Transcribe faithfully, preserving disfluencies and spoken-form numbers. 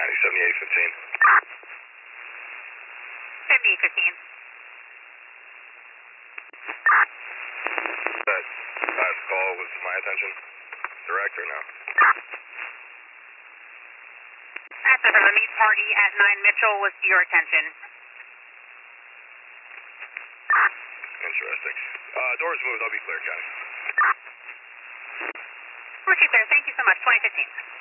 County, seventy-eight fifteen. seventy-eight fifteen. That last call was to my attention? Direct or no? After the meet party at nine Mitchell was to your attention. Interesting. Uh, doors moved. I'll be clear, County. Okay, clear. Thank you so much. twenty fifteen.